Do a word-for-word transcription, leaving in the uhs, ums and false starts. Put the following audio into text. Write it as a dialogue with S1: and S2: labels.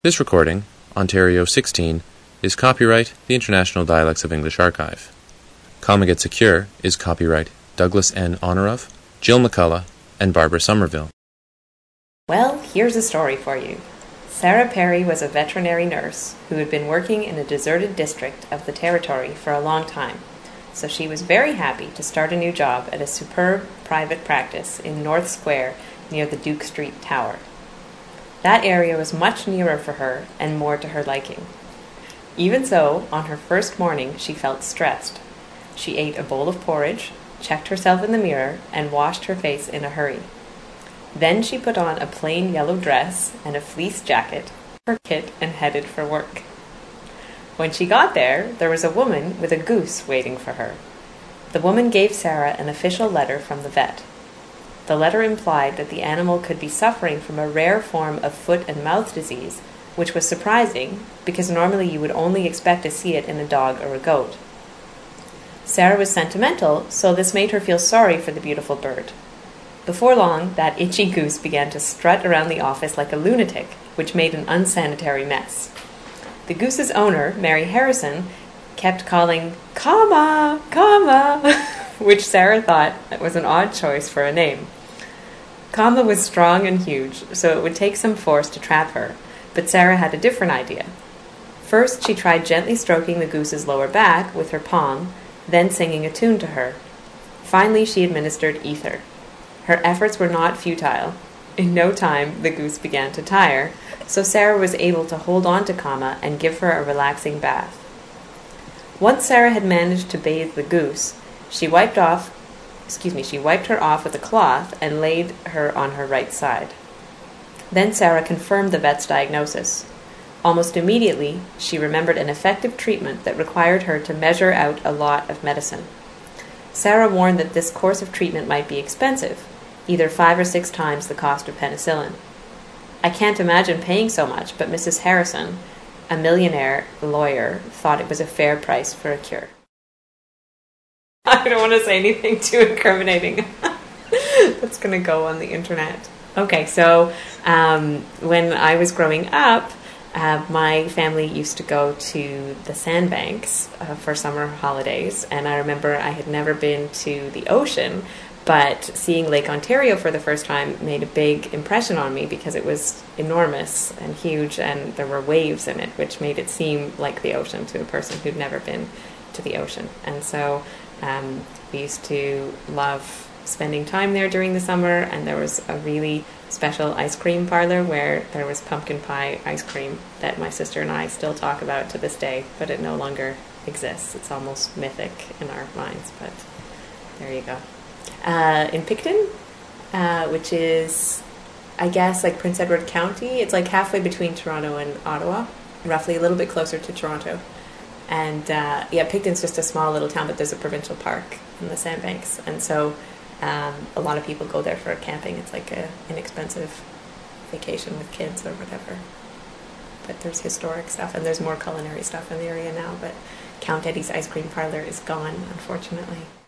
S1: This recording, Ontario sixteen, is copyright the International Dialects of English Archive. Comic Secure is copyright Douglas N. Honorov, Jill McCullough, and Barbara Somerville.
S2: Well, here's a story for you. Sarah Perry was a veterinary nurse who had been working in a deserted district of the territory for a long time, so she was very happy to start a new job at a superb private practice in North Square near the Duke Street Tower. That area was much nearer for her and more to her liking. Even so, on her first morning she felt stressed. She ate a bowl of porridge, checked herself in the mirror, and washed her face in a hurry. Then she put on a plain yellow dress and a fleece jacket, her kit, and headed for work. When she got there, there was a woman with a goose waiting for her. The woman gave Sarah an official letter from the vet. The letter implied that the animal could be suffering from a rare form of foot and mouth disease, which was surprising because normally you would only expect to see it in a dog or a goat. Sarah was sentimental, so this made her feel sorry for the beautiful bird. Before long, that itchy goose began to strut around the office like a lunatic, which made an unsanitary mess. The goose's owner, Mary Harrison, kept calling, "Comma, comma," which Sarah thought was an odd choice for a name. Comma was strong and huge, so it would take some force to trap her, but Sarah had a different idea. First, she tried gently stroking the goose's lower back with her palm, then singing a tune to her. Finally, she administered ether. Her efforts were not futile. In no time, the goose began to tire, so Sarah was able to hold on to Comma and give her a relaxing bath. Once Sarah had managed to bathe the goose, she wiped off, excuse me, she wiped her off with a cloth and laid her on her right side. Then Sarah confirmed the vet's diagnosis. Almost immediately, she remembered an effective treatment that required her to measure out a lot of medicine. Sarah warned that this course of treatment might be expensive, either five or six times the cost of penicillin. I can't imagine paying so much, but Missus Harrison, a millionaire lawyer, thought it was a fair price for a cure. I don't want to say anything too incriminating. That's going to go on the internet. Okay, so um, when I was growing up, uh, my family used to go to the sandbanks uh, for summer holidays, and I remember I had never been to the ocean, but seeing Lake Ontario for the first time made a big impression on me because it was enormous and huge, and there were waves in it, which made it seem like the ocean to a person who'd never been to the ocean. And so um, we used to love spending time there during the summer, and there was a really special ice cream parlor where there was pumpkin pie ice cream that my sister and I still talk about to this day, but it no longer exists. It's almost mythic in our minds, but there you go. Uh, in Picton, uh, which is, I guess, like Prince Edward County. It's like halfway between Toronto and Ottawa, roughly a little bit closer to Toronto. And uh, yeah, Picton's just a small little town, but there's a provincial park in the sandbanks. And so um, a lot of people go there for camping. It's like an inexpensive vacation with kids or whatever. But there's historic stuff, and there's more culinary stuff in the area now. But Count Eddie's ice cream parlor is gone, unfortunately.